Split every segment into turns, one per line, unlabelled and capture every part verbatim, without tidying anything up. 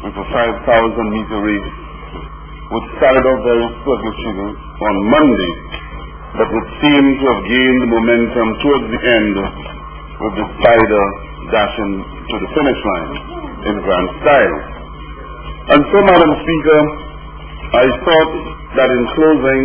with a five thousand meter race, which started off very sluggish on Monday, but which seemed to have gained momentum towards the end, with the Spider dashing to the finish line in grand style. And so, Madam Speaker, I thought that in closing,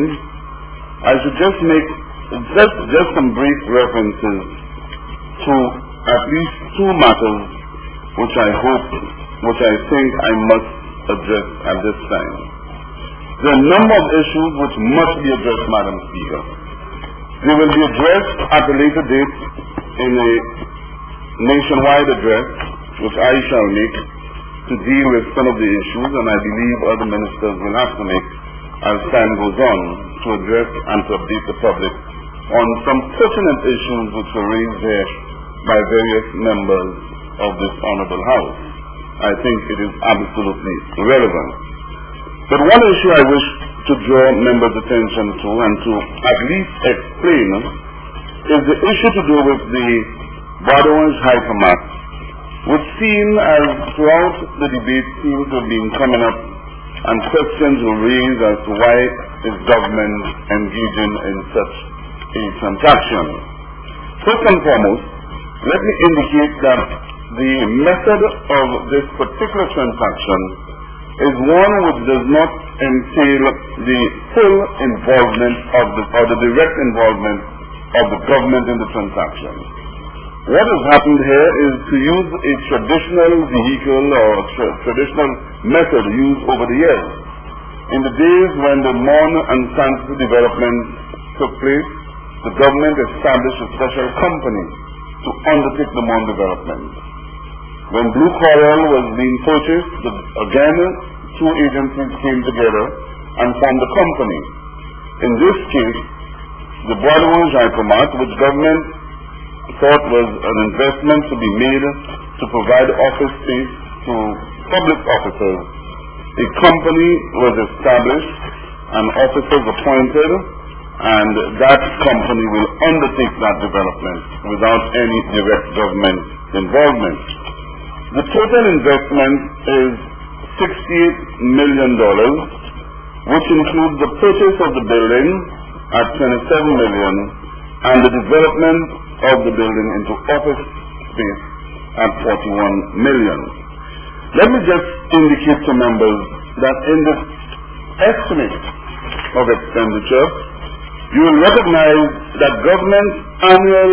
I should just make just, just some brief references to at least two matters which I hope, which I think I must address at this time. There are a number of issues which must be addressed, Madam Speaker. They will be addressed at a later date in a nationwide address, which I shall make, to deal with some of the issues, and I believe other ministers will have to make as time goes on to address and to update the public on some pertinent issues which were raised here by various members of this honorable House. I think it is absolutely relevant. But one issue I wish to draw members' attention to and to at least explain is the issue to do with the Badawanj Hypermat, which seemed as throughout the debate seems to have been coming up, and questions were raised as to why is government engaging in such a transaction. First and foremost, let me indicate that the method of this particular transaction is one which does not entail the full involvement of the, or the direct involvement of the government in the transaction. What has happened here is to use a traditional vehicle or tra traditional method used over the years. In the days when the Mon and Sansi development took place, the government established a special company to undertake the Mon development. When Blue Coral was being purchased, the, again, two agencies came together and formed a company. In this case, the Badawanj Hypermat, which government thought was an investment to be made to provide office space to public officers, a company was established and officers appointed, and that company will undertake that development without any direct government involvement. The total investment is sixty-eight million dollars, which includes the purchase of the building at twenty-seven million dollars and the development of the building into office space at forty-one million dollars. Let me just indicate to members that in the estimate of expenditure, you will recognize that government annual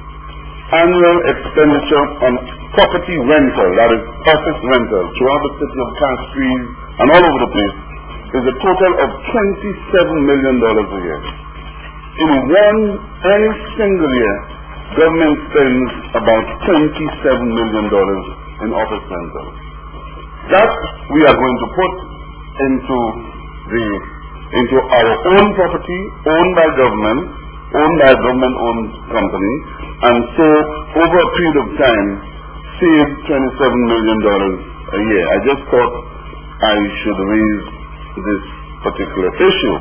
annual expenditure on property rental, that is office rental, throughout the city of Castries and all over the place, is a total of twenty-seven million dollars a year. In one, any single year, government spends about twenty-seven million dollars in office rental. That we are going to put into the into our own property, owned by government, owned by a government-owned company, and so over a period of time, save twenty-seven million dollars a year. I just thought I should raise this particular issue.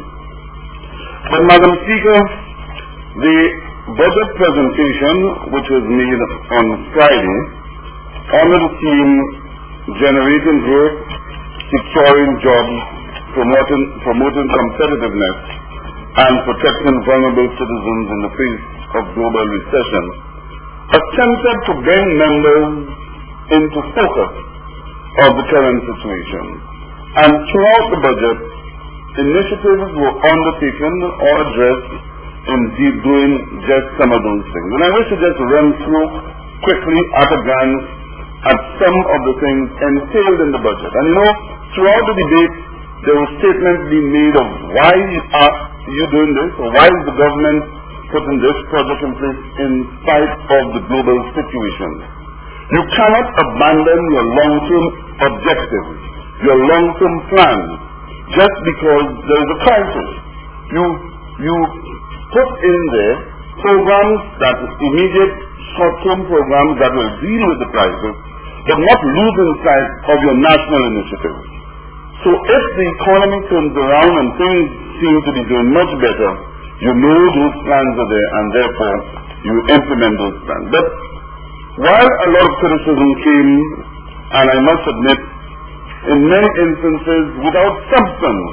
But Madam Speaker, the budget presentation which was made on Friday under the theme Generating Growth, Securing Jobs, Promoting, promoting Competitiveness, and Protecting Vulnerable Citizens in the Face of Global Recession, attempted to bring members into focus of the current situation. And throughout the budget, initiatives were undertaken or addressed in doing just some of those things. And I wish to just run through quickly at a glance at some of the things entailed in the budget. And you know, throughout the debate, there were statements being made of why are you doing this, or why is the government putting this project in place in spite of the global situation. You cannot abandon your long-term objectives, your long-term plans, just because there is a crisis. You, you put in there programs that are immediate short-term programs that will deal with the crisis, but not losing sight of your national initiatives. So if the economy turns around and things seem to be doing much better, you know those plans are there and therefore you implement those plans. But while a lot of criticism came, and I must admit, in many instances without substance.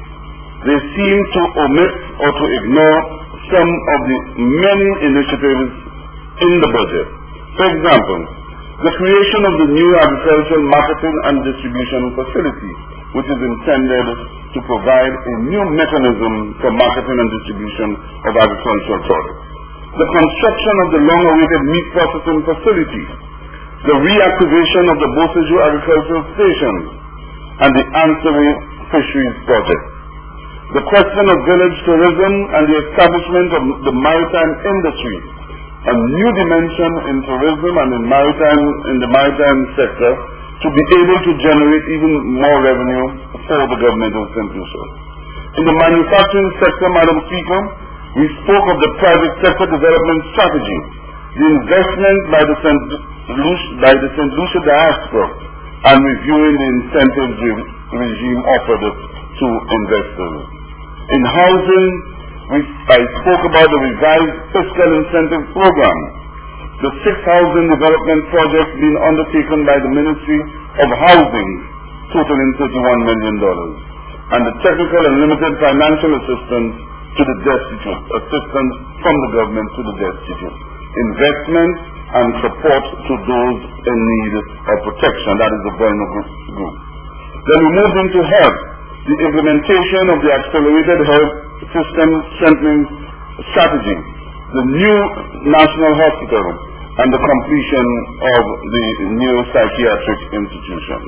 They seem to omit or to ignore some of the many initiatives in the budget. For example, the creation of the new agricultural marketing and distribution facility, which is intended to provide a new mechanism for marketing and distribution of agricultural products. The construction of the long-awaited meat processing facility, the reactivation of the Boseju agricultural stations, and the ancillary fisheries project. The question of village tourism and the establishment of the maritime industry, a new dimension in tourism and in maritime in the maritime sector, to be able to generate even more revenue for the government of Saint Lucia. In the manufacturing sector, Madam Speaker, we spoke of the private sector development strategy, the investment by the Saint Lucia, by the Saint Lucia diaspora, and reviewing the incentives re regime offered to investors. In housing, we, I spoke about the revised fiscal incentive program, the six housing development projects being undertaken by the Ministry of Housing, totaling thirty-one million dollars, and the technical and limited financial assistance to the destitute, assistance from the government to the destitute, investment and support to those in need of protection, that is the vulnerable group. Then we moved into health, the implementation of the accelerated health system strengthening strategy, the new national hospital, and the completion of the new psychiatric institution.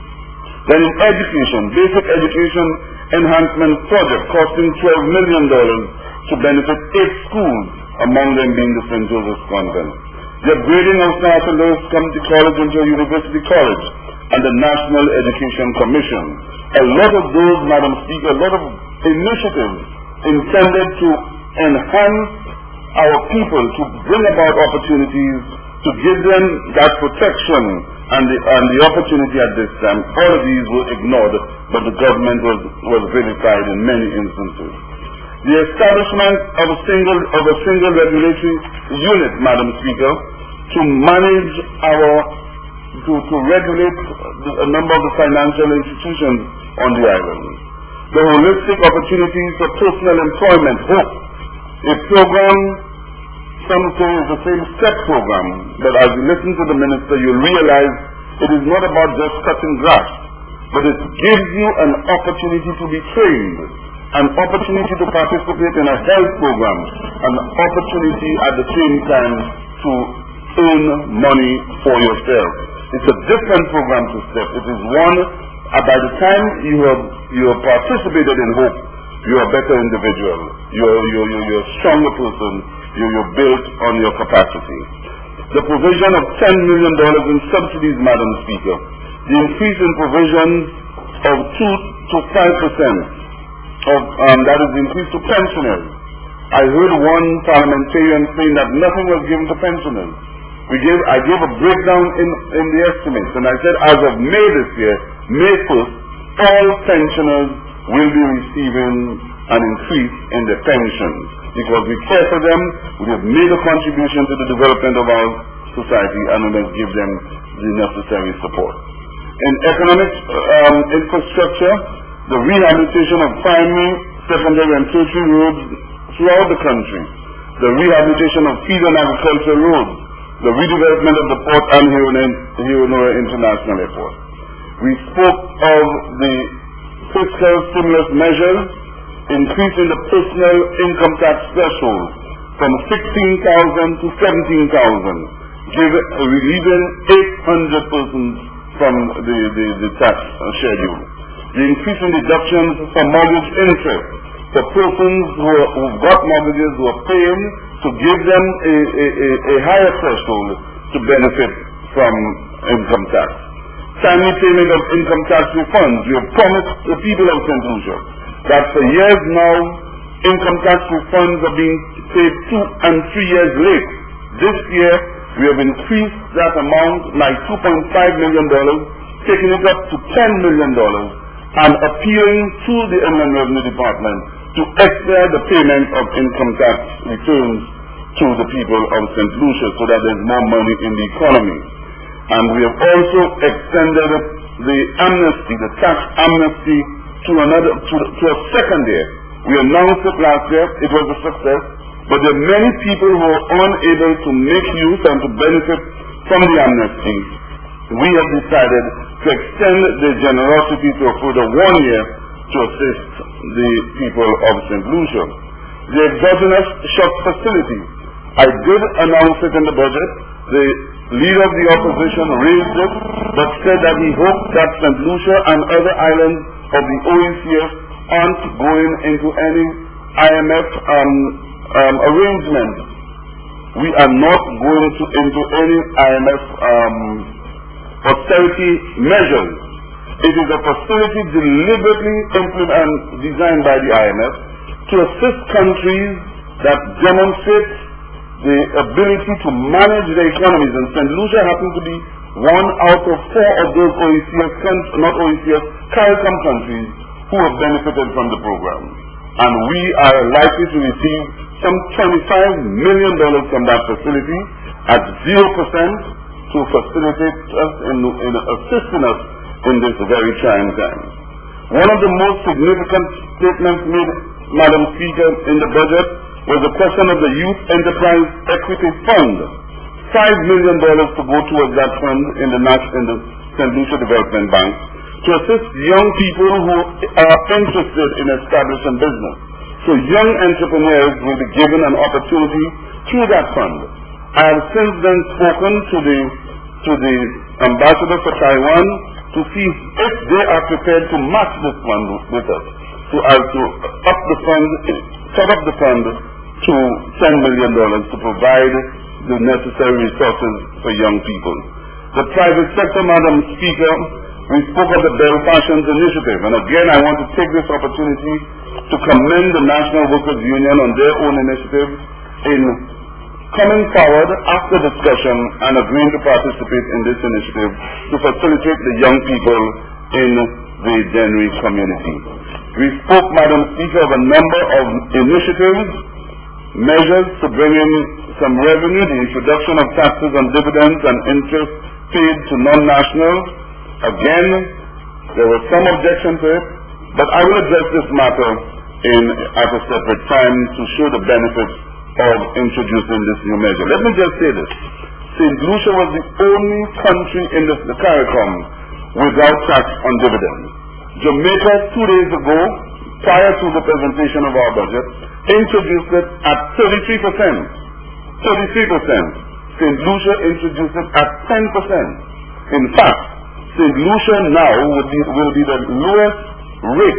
Then in education, basic education enhancement project costing twelve million dollars to benefit eight schools, among them being the Saint Joseph's Convent. The upgrading of Saint Louis Community College into a university college, and the National Education Commission. A lot of those, Madam Speaker, a lot of initiatives intended to enhance our people, to bring about opportunities, to give them that protection and the, and the opportunity at this time. All of these were ignored, but the government was, was vilified in many instances. The establishment of a single, of a single regulatory unit, Madam Speaker, to manage our, to, to regulate the, a number of the financial institutions on the island. The holistic opportunities for personal employment, HOPE, a program, some say is the same STEP program, but as you listen to the minister, you realize it is not about just cutting grass, but it gives you an opportunity to be trained, an opportunity to participate in a health program, an opportunity at the same time to earn money for yourself. It's a different program to STEP. It is one, uh, by the time you have, you have participated in HOPE, you're a better individual, you're, you're, you're, you're a stronger person, you're, you're built on your capacity. The provision of ten million dollars in subsidies, Madam Speaker, the increase in provisions of two to five percent, of, um, that is the increase to pensioners. I heard one parliamentarian saying that nothing was given to pensioners. We gave, I gave a breakdown in, in the estimates, and I said as of May this year, May first, all pensioners will be receiving an increase in their pensions because we care for them, we have made a contribution to the development of our society, and we must give them the necessary support. In economic um, infrastructure, the rehabilitation of primary, secondary, and tertiary roads throughout the country, the rehabilitation of feed and agricultural roads, the redevelopment of the port and Heronora International Airport. We spoke of the fiscal stimulus measures, increasing the personal income tax threshold from sixteen thousand to seventeen thousand, relieving eight hundred persons from the, the, the tax schedule. The increasing deductions for mortgage interest for persons who, are, who got mortgages who are paying, to give them a, a, a, a higher threshold to benefit from income tax. Timely payment of income tax refunds. We have promised the people of Saint Lucia that for years now, income tax refunds are being paid two and three years late. This year, we have increased that amount by two point five million dollars, taking it up to ten million dollars, and appealing to the Inland Revenue Department to expedite the payment of income tax returns to the people of Saint Lucia so that there's more money in the economy. And we have also extended the amnesty, the tax amnesty to another, to, to a second year. We announced it last year, it was a success, but there are many people who are unable to make use and to benefit from the amnesty. We have decided to extend the generosity to a further one year to assist the people of Saint Lucia. The exogenous shock facility, I did announce it in the budget. The leader of the opposition raised it, but said that he hoped that Saint Lucia and other islands of the O E C S aren't going into any I M F um, um, arrangement. We are not going to, into any I M F um, austerity measures. It is a facility deliberately implemented and designed by the I M F to assist countries that demonstrate the ability to manage their economies. And Saint Lucia happens to be one out of four of those O E C S, not O E C S, CARICOM countries who have benefited from the program. And we are likely to receive some twenty-five million dollars from that facility at zero percent to facilitate us in, in assisting us in this very trying time. One of the most significant statements made, Madam Speaker, in the budget was the question of the Youth Enterprise Equity Fund. Five million dollars to go towards that fund in the in the Saint Lucia Development Bank to assist young people who are interested in establishing business. So young entrepreneurs will be given an opportunity through that fund. I have since then spoken to the to the ambassador for Taiwan to see if they are prepared to match this fund with us, to uh, to up the fund, set up the fund to ten million dollars to provide the necessary resources for young people. The private sector, Madam Speaker, we spoke of the Bell Fashions Initiative, and again I want to take this opportunity to commend the National Workers Union on their own initiative in coming forward after discussion and agreeing to participate in this initiative to facilitate the young people in the Dennery community. We spoke, Madam Speaker, of a number of initiatives, measures to bring in some revenue, the introduction of taxes on dividends and interest paid to non-nationals. Again, there was some objection to it, but I will address this matter in, at a separate time to show the benefits of introducing this new measure. Let me just say this. Saint Lucia was the only country in the, the CARICOM without tax on dividends. Jamaica, two days ago, prior to the presentation of our budget, introduced it at thirty-three percent. thirty-three percent. Saint Lucia introduced it at ten percent. In fact, Saint Lucia now will be, will be the lowest rate,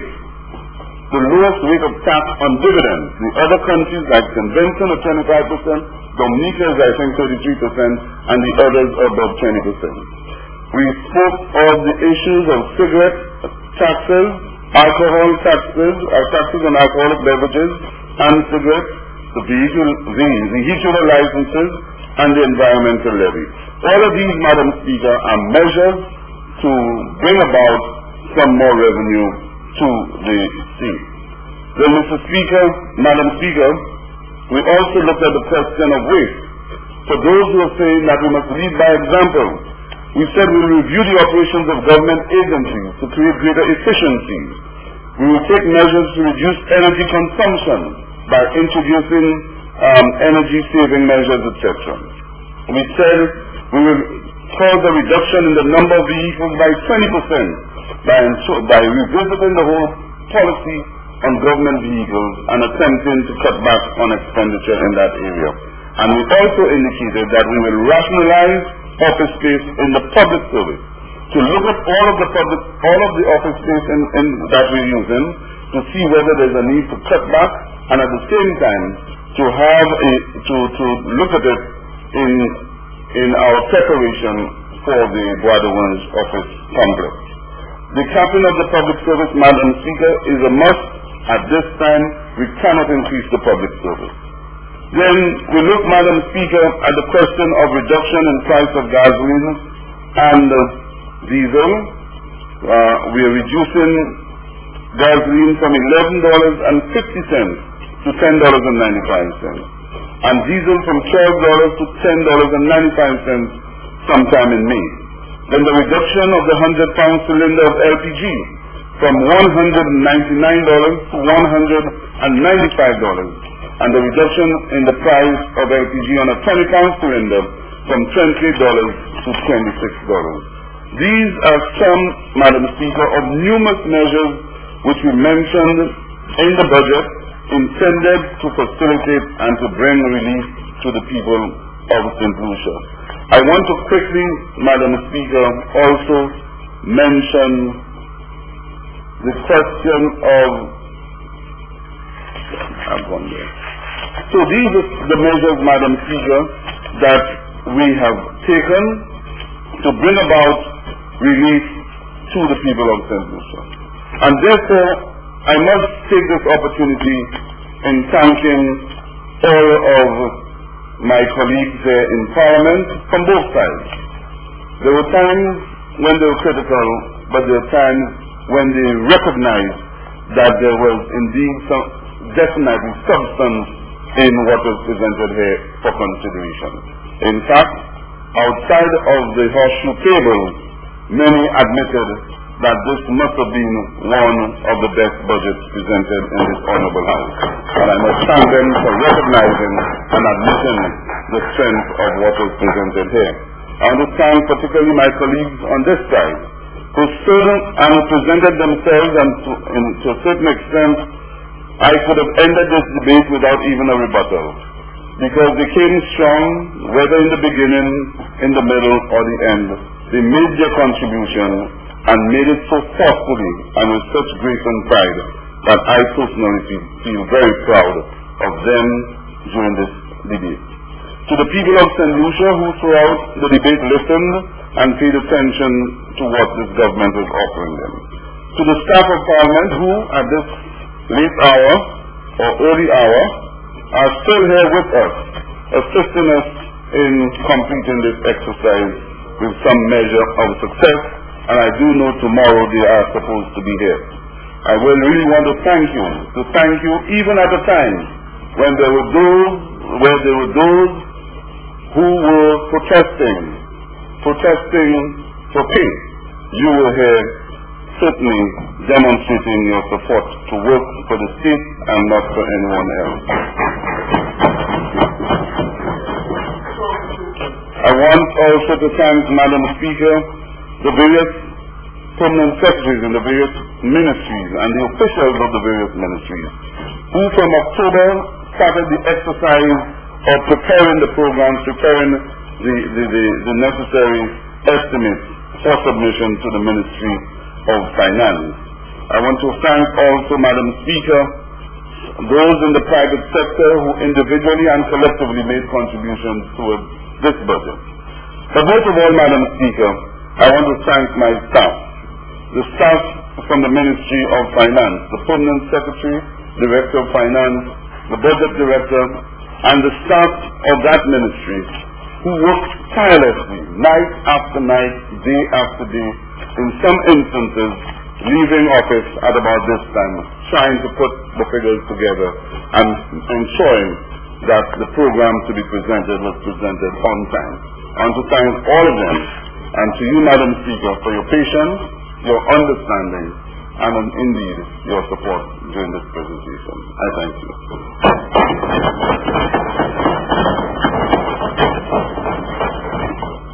the lowest rate of tax on dividends. The other countries like Saint Vincent are twenty-five percent, Dominica is I think thirty-three percent, and the others are above twenty percent. We spoke of the issues of cigarette taxes, alcohol taxes, or taxes on alcoholic beverages and cigarettes, the vehicle, the vehicular licenses, and the environmental levy. All of these, Madam Speaker, are measures to bring about some more revenue to the state. Then, Mister Speaker, Madam Speaker, we also looked at the question of waste. For those who are saying that we must lead by example, we said we will review the operations of government agencies to create greater efficiencies. We will take measures to reduce energy consumption by introducing um, energy-saving measures, et cetera. We said we will cause a reduction in the number of vehicles by twenty percent by, by revisiting the whole policy on government vehicles and attempting to cut back on expenditure in that area. And we also indicated that we will rationalize office space in the public service, to look at all of the public, all of the office space in, in, that we're using, to see whether there's a need to cut back, and at the same time to have a to to look at it in in our preparation for the Bois de Ouange office complex. The capping of the public service, Madam Speaker, is a must. At this time, we cannot increase the public service. Then we look, Madam Speaker, at the question of reduction in price of gasoline and uh, diesel. Uh, we are reducing gasoline from eleven dollars and fifty cents to ten dollars and ninety-five cents, and diesel from twelve dollars to ten dollars and ninety-five cents sometime in May. Then the reduction of the one hundred pound cylinder of L P G from one hundred ninety-nine dollars to one hundred ninety-five dollars, and the reduction in the price of L P G on a twenty pound cylinder from twenty-eight dollars to twenty-six dollars. These are some, Madam Speaker, of numerous measures which we mentioned in the budget intended to facilitate and to bring relief to the people of Saint Lucia. I want to quickly, Madam Speaker, also mention the question of, I've gone there. So these are the measures, Madam Speaker, that we have taken to bring about relief to the people of Saint Lucia. And therefore, I must take this opportunity in thanking all of my colleagues here in Parliament from both sides. There were times when they were critical, but there were times when they recognized that there was indeed some definitely substance in what was presented here for consideration. In fact, outside of the horseshoe table, many admitted that this must have been one of the best budgets presented in this honorable House. And I must thank them for recognizing and admitting the strength of what was presented here. I want to thank particularly my colleagues on this side, who stood and presented themselves, and to, in, to a certain extent, I could have ended this debate without even a rebuttal, because they came strong, whether in the beginning, in the middle, or the end. They made their contribution and made it so thoughtfully and with such grace and pride that I personally feel, feel very proud of them during this debate. To the people of Saint Lucia who throughout the debate listened and paid attention to what this government was offering them. To the staff of Parliament who, at this late hour or early hour, are still here with us, assisting us in completing this exercise with some measure of success, and I do know tomorrow they are supposed to be here. I will really want to thank you, to thank you even at a time when there were those, where there were those who were protesting, protesting for pay. You were here certainly demonstrating your support to work for the state and not for anyone else. I want also to thank, Madam Speaker, the various permanent secretaries in the various ministries and the officials of the various ministries who from October started the exercise of preparing the programs, preparing the, the, the, the necessary estimates for submission to the Ministry of Finance. I want to thank also, Madam Speaker, those in the private sector who individually and collectively made contributions towards this budget. But most of all, Madam Speaker, I want to thank my staff, the staff from the Ministry of Finance, the Permanent Secretary, Director of Finance, the Budget Director, and the staff of that ministry who worked tirelessly, night after night, day after day, in some instances leaving office at about this time, trying to put the figures together and ensuring that the program to be presented was presented on time. I want to thank all of them, and to you, Madam Speaker, for your patience, your understanding, and um, indeed your support during this presentation. I thank you.